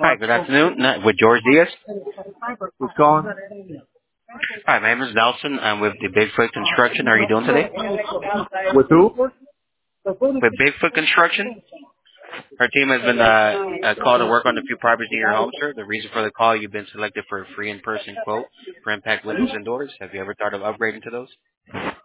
Hi, good afternoon. With George Diaz. Who's calling? Hi, my name is Nelson. I'm with the Bigfoot Construction. How are you doing today? With who? With Bigfoot Construction, our team has been called to work on a few properties in your home, sir. The reason for the call, you've been selected for a free in-person quote for impact windows and doors. Have you ever thought of upgrading to those?